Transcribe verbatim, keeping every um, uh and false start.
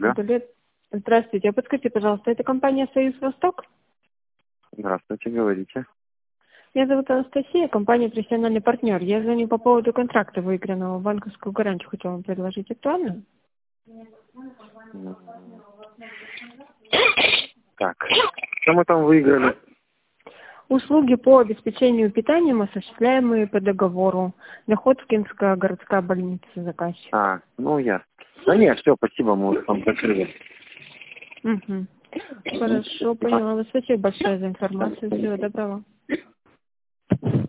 Алло. Здравствуйте. А подскажите, пожалуйста, это компания «Союз Восток»? Здравствуйте, говорите. Меня зовут Анастасия, компания «Профессиональный партнер». Я звоню по поводу контракта выигранного. Банковскую гарантию хотела вам предложить. Актуально? Так, что мы там выиграли? Услуги по обеспечению питанием, осуществляемые по договору. Находкинская городская больница, заказчик. А, ну я. Да нет, все, спасибо, мы уже там закрыли. Угу. Хорошо, поняла. Спасибо большое за информацию. Всего доброго.